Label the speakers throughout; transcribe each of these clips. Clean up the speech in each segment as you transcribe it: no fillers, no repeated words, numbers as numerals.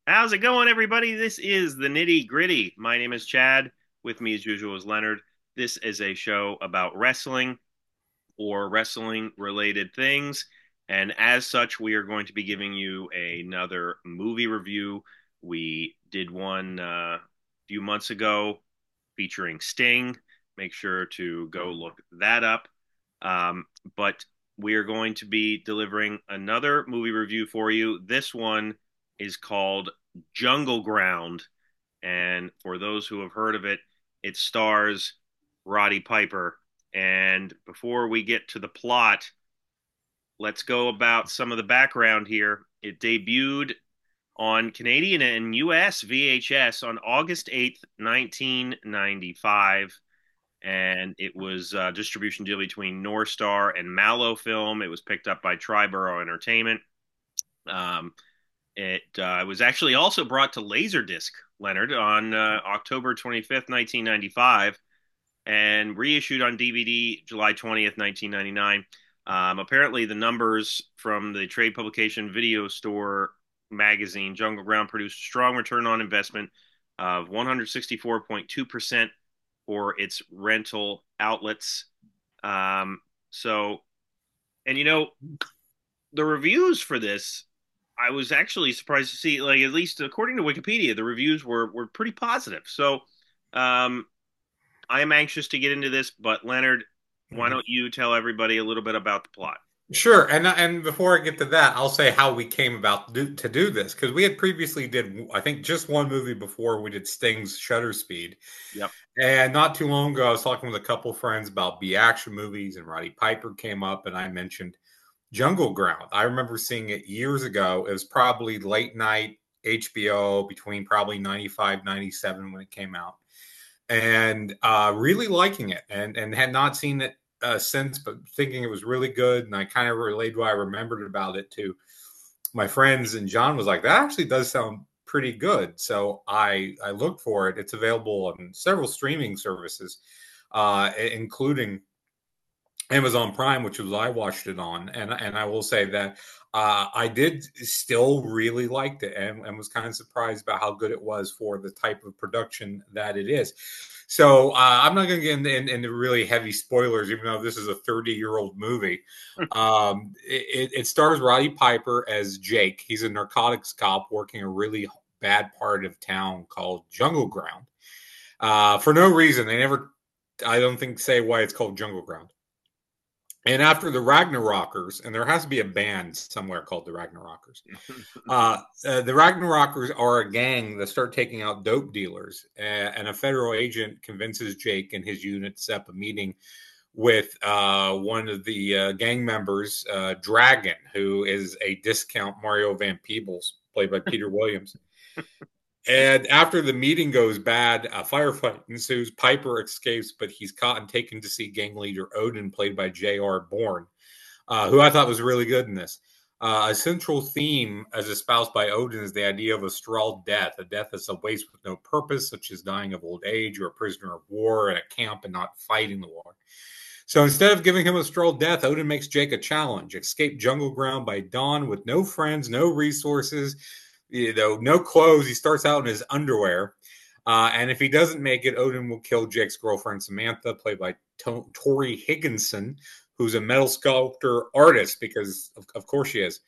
Speaker 1: How's it going, everybody? This is the Nitty Gritty. My name is Chad. With me, as usual, is Leonard. This is a show about wrestling or wrestling related things. And as such, we are going to be giving you another movie review. We did one a few months ago featuring Sting. Make sure to go look that up. But we are going to be delivering another movie review for you. This one is called Jungle Ground. And for those who have heard of it, it stars Roddy Piper. And before we get to the plot, let's go about some of the background here. It debuted on Canadian and US VHS on August 8th, 1995. And it was a distribution deal between North Star and Mallow Film. It was picked up by Triborough Entertainment. Um, it was actually also brought to Laserdisc, Leonard, on October 25th, 1995, and reissued on DVD July 20th, 1999. Apparently, the numbers from the trade publication Video Store magazine, Jungle Ground, produced a strong return on investment of 164.2% for its rental outlets. So, and the reviews for this, I was actually surprised to see, like, at least according to Wikipedia, the reviews were pretty positive. So, um, I am anxious to get into this, but Leonard, why
Speaker 2: Mhm.
Speaker 1: don't you tell everybody a little bit about the plot?
Speaker 2: Sure, and before I get to that, I'll say how we came about to do this because we had previously did I think just one movie before we did Sting's Shutter Speed,
Speaker 1: Yep.
Speaker 2: and not too long ago I was talking with a couple friends about B action movies, and Roddy Piper came up, and I mentioned Jungle Ground. I remember seeing it years ago. It was probably late night HBO between probably 95, 97 when it came out, and really liking it, and had not seen it since, but thinking it was really good. And I kind of relayed what I remembered about it to my friends, and John was like, "That actually does sound pretty good." So I looked for it. It's available on several streaming services, including Amazon Prime, which was I watched it on, and I will say that I did still really liked it, and was kind of surprised about how good it was for the type of production that it is. So I'm not going to get into really heavy spoilers, even though this is a 30-year-old movie. It stars Roddy Piper as Jake. He's a narcotics cop working a really bad part of town called Jungle Ground. For no reason, they never, I don't think, say why it's called Jungle Ground. And after the Ragnarokers, and there has to be a band somewhere called the Ragnarokers. The Ragnarokers are a gang that start taking out dope dealers, and a federal agent convinces Jake and his unit to set up a meeting with one of the gang members, Dragon, who is a discount Mario Van Peebles, played by Peter Williams. And after the meeting goes bad, a firefight ensues. Piper escapes, but he's caught and taken to see gang leader Odin, played by J.R. Bourne, who I thought was really good in this. A central theme, as espoused by Odin, is the idea of a straw death, a death that's a waste with no purpose, such as dying of old age or a prisoner of war at a camp and not fighting the war. So instead of giving him a straw death, Odin makes Jake a challenge: escape jungle ground by dawn with no friends, no resources, no clothes. He starts out in his underwear. And if he doesn't make it, Odin will kill Jake's girlfriend, Samantha, played by Tori Higginson, who's a metal sculptor artist, because of course she is.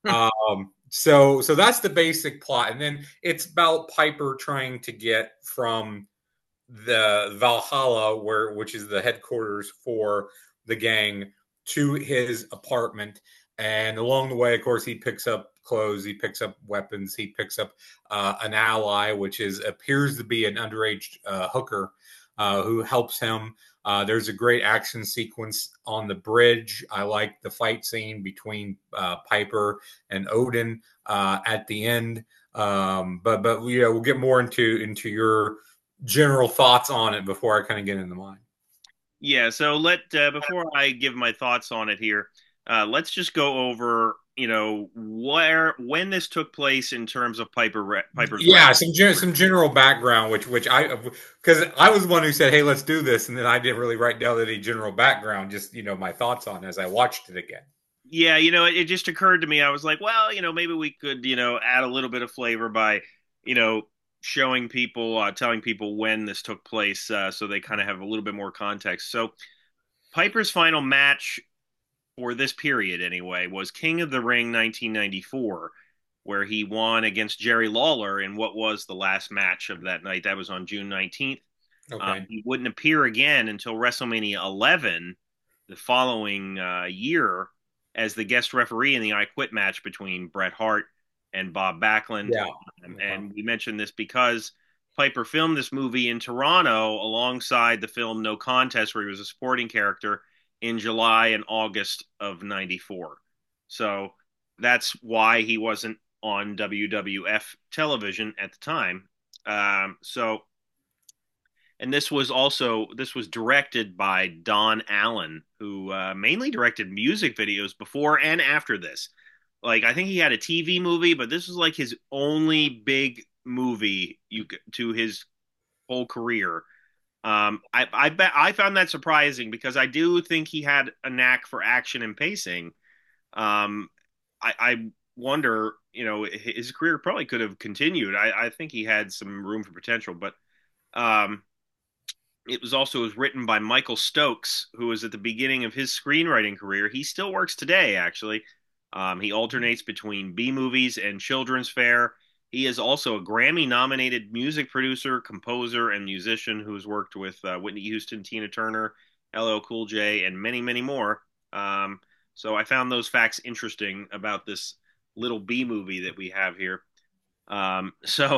Speaker 2: So that's the basic plot. And then it's about Piper trying to get from the Valhalla, which is the headquarters for the gang, to his apartment. And along the way, of course, he picks up clothes, he picks up weapons, he picks up an ally, which is appears to be an underage hooker who helps him. There's a great action sequence on the bridge. I like the fight scene between Piper and Odin at the end. But we'll get more into your general thoughts on it before I kind of get into mine.
Speaker 1: Yeah, so let before I give my thoughts on it here, let's just go over, where when this took place in terms of Piper's rap.
Speaker 2: Yeah, some general background, which I, because I was the one who said, "Hey, let's do this," and then I didn't really write down any general background, just my thoughts on it as I watched it again.
Speaker 1: Yeah, it just occurred to me. I was like, well, maybe we could, add a little bit of flavor by, you know, showing people, telling people when this took place, so they kind of have a little bit more context. So Piper's final match for this period, anyway, was King of the Ring 1994, where he won against Jerry Lawler in what was the last match of that night. That was on June 19th.
Speaker 2: Okay.
Speaker 1: He wouldn't appear again until WrestleMania 11 the following year as the guest referee in the I Quit match between Bret Hart and Bob Backlund.
Speaker 2: Yeah.
Speaker 1: And we mentioned this because Piper filmed this movie in Toronto alongside the film No Contest, where he was a supporting character in July and August of '94. So that's why he wasn't on WWF television at the time. So and this was directed by Don Allen, who mainly directed music videos before and after this. Like I think he had a TV movie, but this was like his only big movie to his whole career. I found that surprising because I do think he had a knack for action and pacing. Um, I wonder, his career probably could have continued. I think he had some room for potential, but um, it was written by Michael Stokes, who was at the beginning of his screenwriting career. He still works today, actually. He alternates between B movies and children's fare. He is also a Grammy-nominated music producer, composer, and musician who's worked with Whitney Houston, Tina Turner, LL Cool J, and many, many more. So I found those facts interesting about this little B movie that we have here. So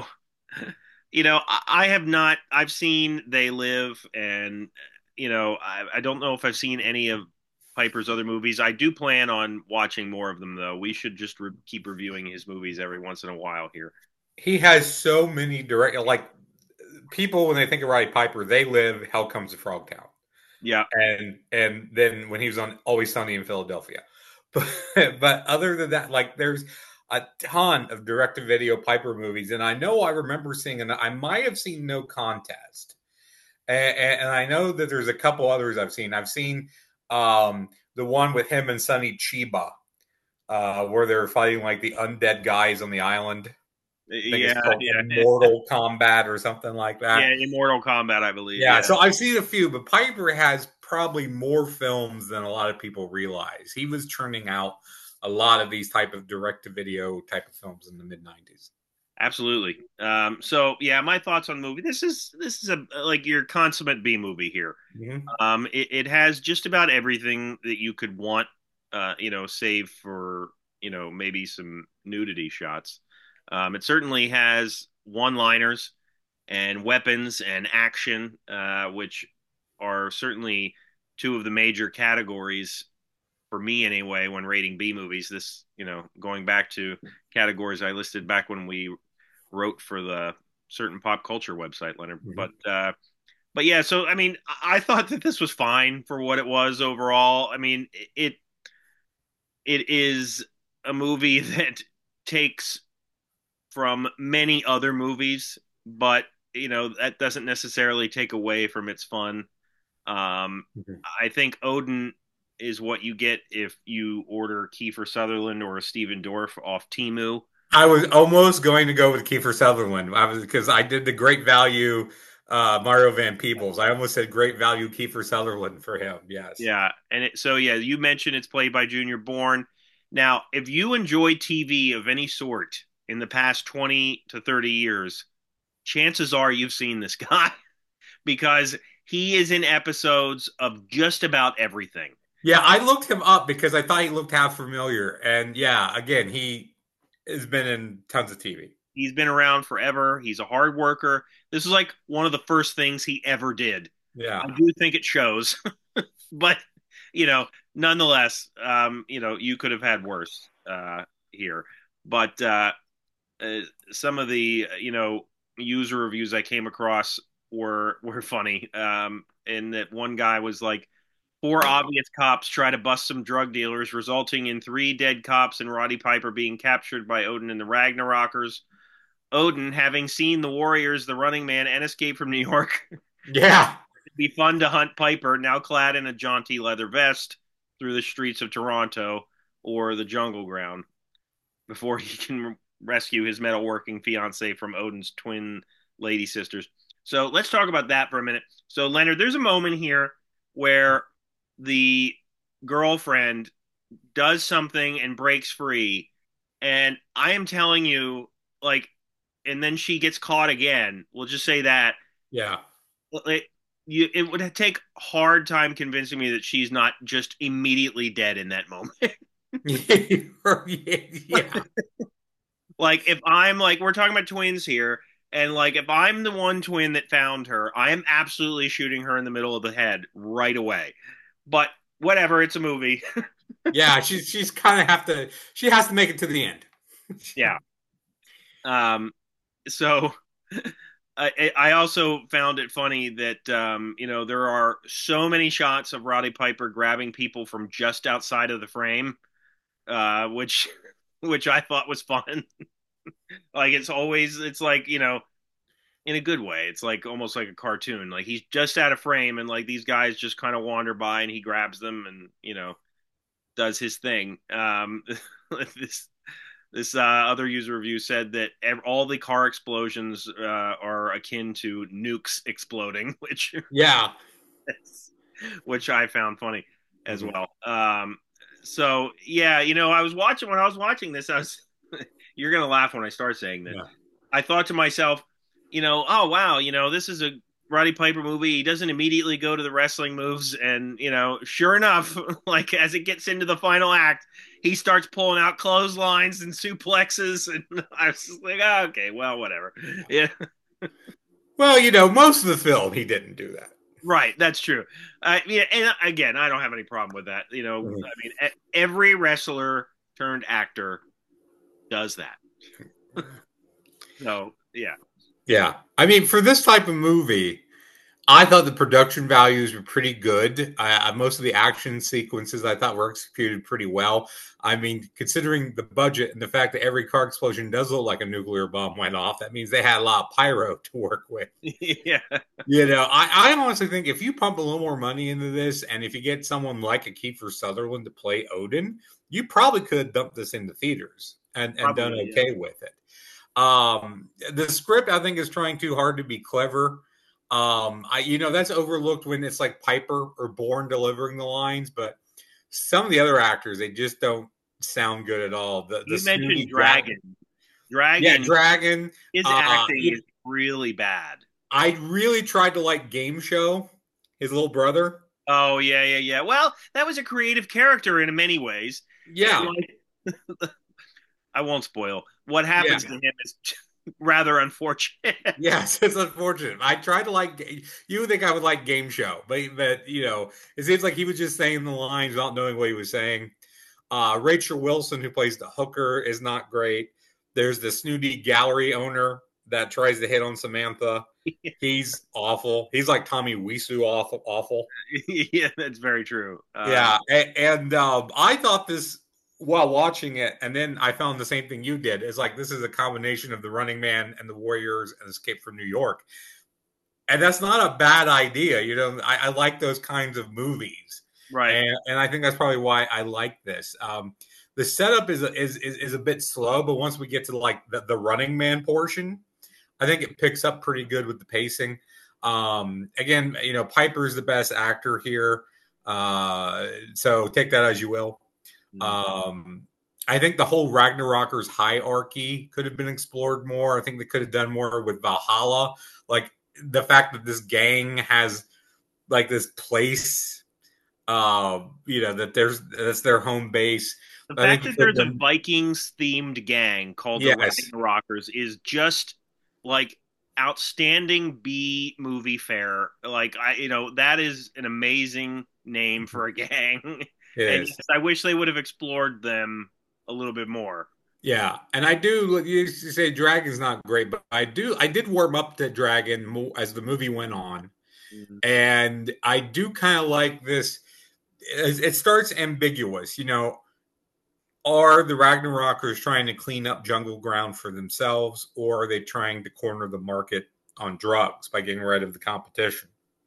Speaker 1: I have not. I've seen They Live, and I don't know if I've seen any of Piper's other movies. I do plan on watching more of them, though. We should just keep reviewing his movies every once in a while here.
Speaker 2: He has so many direct, like people when they think of Roddy Piper, they live Hell Comes to Frogtown,
Speaker 1: Yeah,
Speaker 2: and then when he was on Always Sunny in Philadelphia, but other than that, like there's a ton of direct to video Piper movies, and I know I remember seeing, and I might have seen No Contest, and I know that there's a couple others I've seen. I've seen the one with him and Sonny Chiba, where they're fighting like the undead guys on the island. I think it's
Speaker 1: yeah,
Speaker 2: called
Speaker 1: yeah,
Speaker 2: Immortal Combat or something like
Speaker 1: yeah.
Speaker 2: that.
Speaker 1: Immortal Kombat, I believe.
Speaker 2: Yeah,
Speaker 1: Yeah,
Speaker 2: so I've seen a few, but Piper has probably more films than a lot of people realize. He was churning out a lot of these type of direct to video type of films in the mid 90s.
Speaker 1: absolutely. So yeah, my thoughts on the movie. This is a like your consummate B movie here.
Speaker 2: Mm-hmm.
Speaker 1: It has just about everything that you could want, save for, maybe some nudity shots. It certainly has one-liners and weapons and action, which are certainly two of the major categories for me anyway when rating B movies. This, going back to categories I listed back when we wrote for the certain pop culture website, Leonard.
Speaker 2: Mm-hmm.
Speaker 1: But yeah, so I mean, I thought that this was fine for what it was overall. I mean, it is a movie that takes from many other movies, but that doesn't necessarily take away from its fun. Um,
Speaker 2: Mm-hmm.
Speaker 1: I think Odin is what you get if you order Kiefer Sutherland or a Steven Dorff off Timu.
Speaker 2: I was almost going to go with Kiefer Sutherland. I was because I did the great value Mario Van Peebles. I almost said great value Kiefer Sutherland for him. Yes.
Speaker 1: Yeah, so yeah, you mentioned it's played by Junior Bourne. Now, if you enjoy TV of any sort in the past 20 to 30 years, chances are you've seen this guy because he is in episodes of just about everything.
Speaker 2: Yeah, I looked him up because I thought he looked half familiar. And yeah, again, he has been in tons of TV.
Speaker 1: He's been around forever. He's a hard worker. This is like one of the first things he ever did. I
Speaker 2: Yeah.
Speaker 1: do think it shows, but nonetheless, you could have had worse here. But some of the user reviews I came across were funny. And that one guy was like, four obvious cops try to bust some drug dealers, resulting in three dead cops and Roddy Piper being captured by Odin and the Ragnarockers. Odin, having seen the Warriors, the Running Man, and Escape from New York,
Speaker 2: Yeah.
Speaker 1: it'd be fun to hunt Piper, now clad in a jaunty leather vest, through the streets of Toronto. or the jungle ground before he can rescue his metalworking fiance from Odin's twin lady sisters. So let's talk about that for a minute. So Leonard, there's a moment here where the girlfriend does something and breaks free, and I am telling you, like, and then she gets caught again. We'll just say that
Speaker 2: Yeah.
Speaker 1: it, it would take hard time convincing me that she's not just immediately dead in that moment.
Speaker 2: Yeah.
Speaker 1: Like if I'm like we're talking about twins here, and like if I'm the one twin that found her, I am absolutely shooting her in the middle of the head right away. But whatever, it's a movie.
Speaker 2: Yeah, she's kind of have to. She has to make it to the end.
Speaker 1: Yeah. Um. So I also found it funny that there are so many shots of Roddy Piper grabbing people from just outside of the frame, which which I thought was fun. Like it's like in a good way. It's like almost like a cartoon. Like he's just out of frame, and like these guys just kind of wander by, and he grabs them, and does his thing. This other user review said that all the car explosions are akin to nukes exploding,
Speaker 2: Yeah.
Speaker 1: which I found funny as
Speaker 2: Mhm.
Speaker 1: well. So yeah, I was watching when I was watching this. I was you're gonna laugh when I start saying this.
Speaker 2: Yeah.
Speaker 1: I thought to myself, oh wow, this is a Roddy Piper movie. He doesn't immediately go to the wrestling moves, and sure enough, like as it gets into the final act, he starts pulling out clotheslines and suplexes, and I was just like, oh, okay, well, whatever. Yeah,
Speaker 2: Well, most of the film he didn't do that.
Speaker 1: right, that's true. Yeah, and again, I don't have any problem with that.
Speaker 2: Mhm.
Speaker 1: I mean, every wrestler turned actor does that. So yeah,
Speaker 2: Yeah. I mean, for this type of movie, I thought the production values were pretty good. Most of the action sequences I thought were executed pretty well. I mean, considering the budget and the fact that every car explosion does look like a nuclear bomb went off, that means they had a lot of pyro to work with.
Speaker 1: yeah,
Speaker 2: I honestly think if you pump a little more money into this, and if you get someone like a Kiefer Sutherland to play Odin, you probably could have dumped this into theaters and done
Speaker 1: probably. Yeah.
Speaker 2: okay with it. The script I think is trying too hard to be clever. That's overlooked when it's like Piper or Bourne delivering the lines, but some of the other actors they just don't sound good at all. The
Speaker 1: You mentioned
Speaker 2: snooty Dragon,
Speaker 1: Dragon.
Speaker 2: yeah,
Speaker 1: Dragon,
Speaker 2: Dragon.
Speaker 1: his acting is really bad.
Speaker 2: I really tried to like Game Show, his little brother.
Speaker 1: Oh yeah, yeah, yeah. Well, that was a creative character in many ways. And
Speaker 2: Yeah,
Speaker 1: like, I won't spoil. What
Speaker 2: yeah.
Speaker 1: happens to him is rather unfortunate.
Speaker 2: Yes, it's unfortunate. I tried to like you would think I would like Game Show, but it seems like he was just saying the lines without knowing what he was saying. Rachel Wilson, who plays the hooker, is not great. There's the snooty gallery owner that tries to hit on Samantha. He's awful. He's like Tommy Wiseau awful, awful.
Speaker 1: Yeah, that's very true.
Speaker 2: Yeah, and I thought this while watching it, and then I found the same thing you did. It's like this is a combination of the Running Man and the Warriors and Escape from New York, and that's not a bad idea. I like those kinds of movies,
Speaker 1: Right.
Speaker 2: and I think that's probably why I like this. The setup is a bit slow, but once we get to like the Running Man portion, I think it picks up pretty good with the pacing. Again, Piper's the best actor here. So take that as you will.
Speaker 1: Mhm.
Speaker 2: Um, I think the whole Ragnarokers hierarchy could have been explored more. I think they could have done more with Valhalla. Like the fact that this gang has like this place, that's their home base.
Speaker 1: The
Speaker 2: I think
Speaker 1: fact
Speaker 2: you
Speaker 1: that
Speaker 2: could have
Speaker 1: there's a
Speaker 2: done,
Speaker 1: Vikings themed gang called the
Speaker 2: yes,
Speaker 1: Rockers is just like outstanding B movie fare. Like that is an amazing name for a gang.
Speaker 2: it
Speaker 1: And
Speaker 2: is.
Speaker 1: yes, I wish they would have explored them a little bit more.
Speaker 2: Yeah, and I do. You say Dragon's not great, but I did warm up to Dragon more as the movie went on,
Speaker 1: Mhm.
Speaker 2: and I do kind of like this. It starts ambiguous, Are the Ragnarokers trying to clean up jungle ground for themselves, or are they trying to corner the market on drugs by getting rid of the competition?
Speaker 1: Right.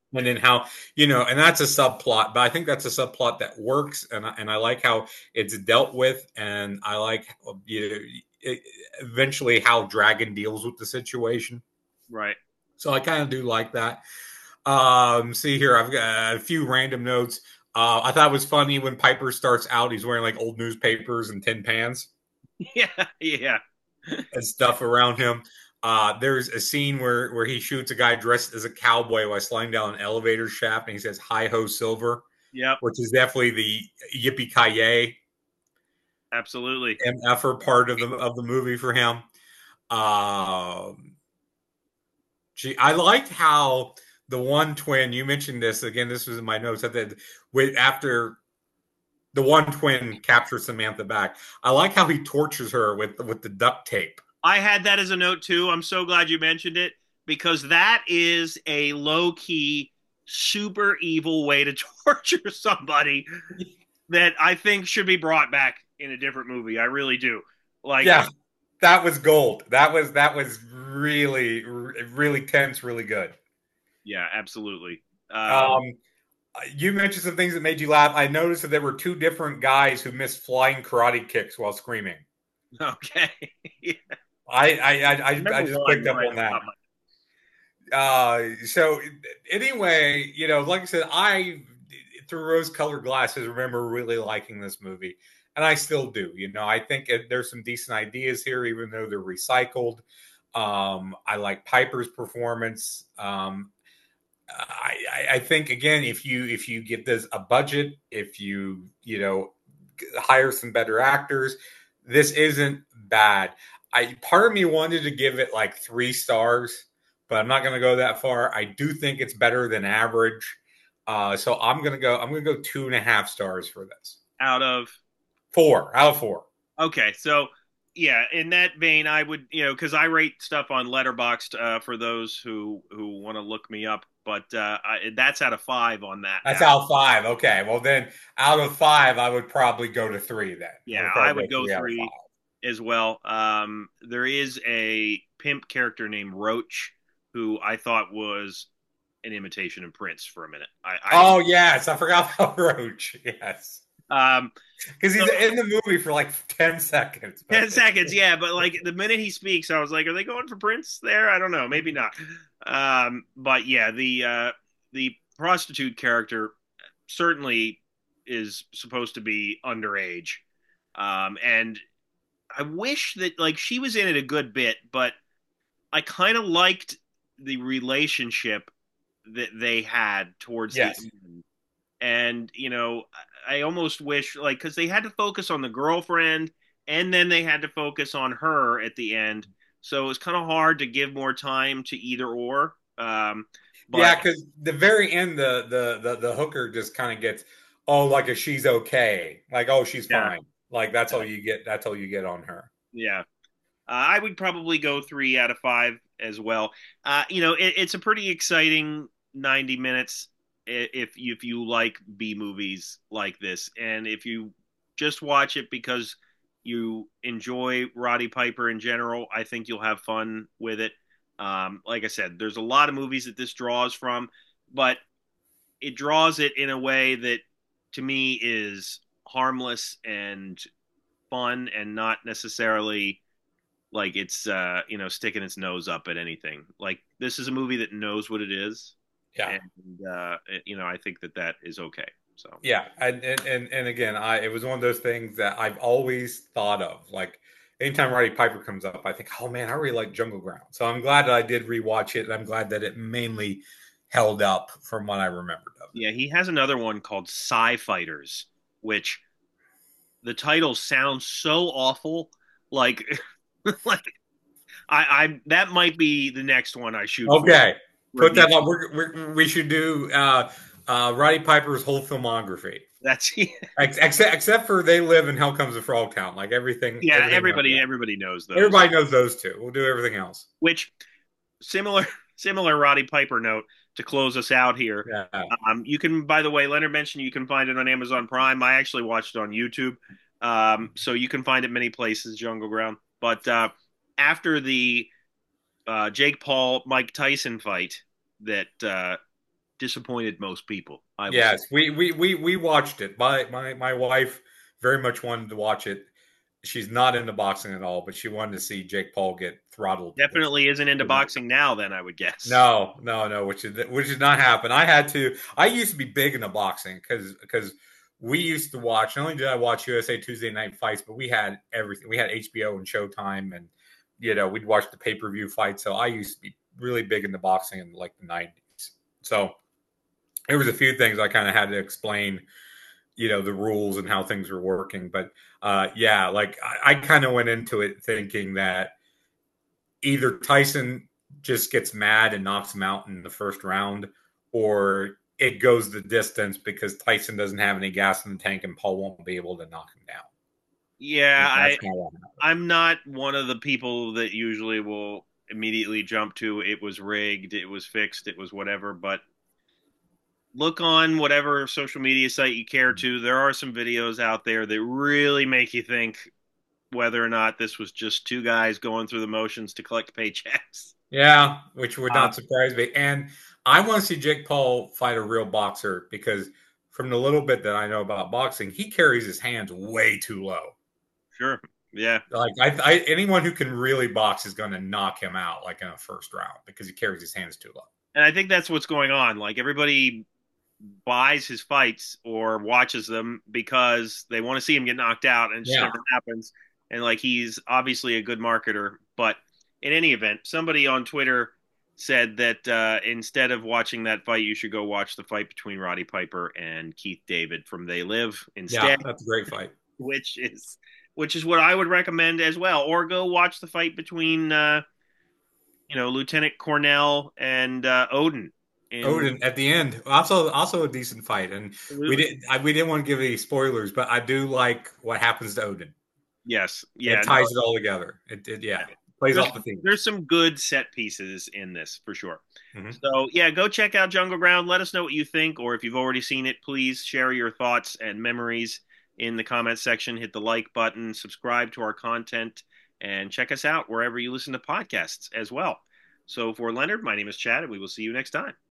Speaker 2: And then how, and that's a subplot, but I think that's a subplot that works, and I like how it's dealt with, and I like eventually how Dragon deals with the situation.
Speaker 1: Right.
Speaker 2: So I kind of do like that. See here, I've got a few random notes. I thought it was funny when Piper starts out, he's wearing like old newspapers and tin pans
Speaker 1: Yeah. Yeah.
Speaker 2: and stuff around him. There's a scene where he shoots a guy dressed as a cowboy while sliding down an elevator shaft, and he says "Hi ho, Silver,"
Speaker 1: Yep.
Speaker 2: which is definitely the yippee ki yay
Speaker 1: Absolutely.
Speaker 2: MFer part of the movie for him. Um, I liked how the one twin you mentioned this again. This was in my notes that with after the one twin captures Samantha back. I like how he tortures her with the duct tape.
Speaker 1: I had that as a note too. I'm so glad you mentioned it because that is a low key, super evil way to torture somebody that I think should be brought back in a different movie. I really do. Like,
Speaker 2: Yeah, that was gold. That was really really tense, really good.
Speaker 1: yeah, absolutely. Um,
Speaker 2: Um, you mentioned some things that made you laugh. I noticed that there were two different guys who missed flying karate kicks while screaming.
Speaker 1: okay. Yeah.
Speaker 2: I
Speaker 1: Remember
Speaker 2: just
Speaker 1: one
Speaker 2: picked up
Speaker 1: right
Speaker 2: on that.
Speaker 1: off my-
Speaker 2: So anyway, like I said, I through rose-colored glasses remember really liking this movie, and I still do. I think there's some decent ideas here, even though they're recycled. I like Piper's performance. I think again, if you give this a budget, if you hire some better actors, this isn't bad. Part of me wanted to give it like 3 stars, but I'm not going to go that far. I do think it's better than average, so I'm gonna go 2.5 stars for this.
Speaker 1: out of
Speaker 2: 4 out of 4.
Speaker 1: okay. So yeah, in that vein, I would because I rate stuff on Letterboxd for those who want to look me up, but that's out of 5 on that.
Speaker 2: That's out of 5. Okay, well then, out of 5, I would probably go to 3. Then I
Speaker 1: Yeah,
Speaker 2: would
Speaker 1: I
Speaker 2: probably go
Speaker 1: would go
Speaker 2: 3 out of 5.
Speaker 1: 3 as well. There is a pimp character named Roach who I thought was an imitation of Prince for a minute.
Speaker 2: Oh yes, I forgot about Roach. Yes,
Speaker 1: Um,
Speaker 2: because
Speaker 1: so
Speaker 2: he's in the movie for like 10 seconds.
Speaker 1: 10 seconds, yeah, but like the minute he speaks, I was like, are they going for Prince there? I don't know, maybe not. But yeah, the prostitute character certainly is supposed to be underage. And I wish that like she was in it a good bit, but I kind of liked the relationship that they had towards the
Speaker 2: Yes,
Speaker 1: end. And I almost wish like because they had to focus on the girlfriend and then they had to focus on her at the end, so it was kind of hard to give more time to either or. But
Speaker 2: yeah, because the very end, the hooker just kind of gets, oh, like a she's okay, like oh she's
Speaker 1: yeah,
Speaker 2: fine, like that's all you get. That's all you get on her.
Speaker 1: yeah, I would probably go 3 out of 5 as well. It's a pretty exciting 90 minutes if you like B movies like this, and if you just watch it because you enjoy Roddy Piper in general, I think you'll have fun with it. Like I said, there's a lot of movies that this draws from, but it draws it in a way that to me is harmless and fun and not necessarily like it's sticking its nose up at anything. Like this is a movie that knows what it is,
Speaker 2: Yeah,
Speaker 1: and I think that is okay. So
Speaker 2: yeah, and again, it was one of those things that I've always thought of. Like anytime Roddy Piper comes up, I think, oh man, I really like Jungle Ground. So I'm glad that I did rewatch it, and I'm glad that it mainly held up from what I remembered of it.
Speaker 1: yeah, he has another one called Sci Fighters, which the title sounds so awful. Like like I that might be the next one I shoot for
Speaker 2: Okay, put
Speaker 1: review.
Speaker 2: that on. We should do Roddy Piper's whole filmography,
Speaker 1: That's
Speaker 2: except for They Live and Hell Comes the Frog Town. Like
Speaker 1: yeah,
Speaker 2: everything else.
Speaker 1: everybody knows those.
Speaker 2: Everybody knows those two. We'll do everything else.
Speaker 1: Which similar similar Roddy Piper note to close us out here.
Speaker 2: Yeah.
Speaker 1: You can, by the way, Leonard mentioned you can find it on Amazon Prime. I actually watched it on YouTube, so you can find it many places. Jungle Ground, but after the Jake Paul Mike Tyson fight that disappointed most people, I will say.
Speaker 2: Yes, we watched it. My wife very much wanted to watch it. She's not into boxing at all, but she wanted to see Jake Paul get throttled, which
Speaker 1: Definitely isn't into boxing now, then I would guess.
Speaker 2: no, which did not happen. I had to. I used to be big into boxing because we used to watch. Not only did I watch USA Tuesday Night Fights, but we had everything. We had HBO and Showtime, and we'd watch the pay-per-view fights. So I used to be really big into boxing in like the '90s. So there was a few things I kind of had to explain, the rules and how things were working. But yeah, like I kind of went into it thinking that either Tyson just gets mad and knocks him out in the first round, or it goes the distance because Tyson doesn't have any gas in the tank and Paul won't be able to knock him down.
Speaker 1: Yeah,
Speaker 2: And that's kind of what happened.
Speaker 1: I'm not one of the people that usually will immediately jump to it was rigged, it was fixed, it was whatever, but look on whatever social media site you care to. There are some videos out there that really make you think whether or not this was just two guys going through the motions to collect paychecks.
Speaker 2: Yeah, which would
Speaker 1: Uh,
Speaker 2: not surprise me. And I want to see Jake Paul fight a real boxer because from the little bit that I know about boxing, he carries his hands way too low.
Speaker 1: sure. Yeah.
Speaker 2: Like anyone who can really box is going to knock him out like in a first round because he carries his hands too low.
Speaker 1: And I think that's what's going on. Like everybody buys his fights or watches them because they want to see him get knocked out, and it just
Speaker 2: Yeah,
Speaker 1: never happens. And like he's obviously a good marketer, but in any event, somebody on Twitter said that instead of watching that fight, you should go watch the fight between Roddy Piper and Keith David from They Live
Speaker 2: yeah,
Speaker 1: instead,
Speaker 2: that's a great fight.
Speaker 1: which is what I would recommend as well. Or go watch the fight between Lieutenant Cornell and Odin. In
Speaker 2: Odin at the end, also a decent fight, and
Speaker 1: absolutely.
Speaker 2: we didn't want to give any spoilers, but I do like what happens to Odin.
Speaker 1: Yes,
Speaker 2: It
Speaker 1: yeah, no,
Speaker 2: ties it all together. It yeah, plays
Speaker 1: there's
Speaker 2: off the
Speaker 1: there's
Speaker 2: themes.
Speaker 1: some good set pieces in this for sure.
Speaker 2: Mm-hmm.
Speaker 1: So yeah, go check out Jungle Ground. Let us know what you think, or if you've already seen it, please share your thoughts and memories in the comment section. Hit the like button, subscribe to our content, and check us out wherever you listen to podcasts as well. So for Leonard, my name is Chad, and we will see you next time.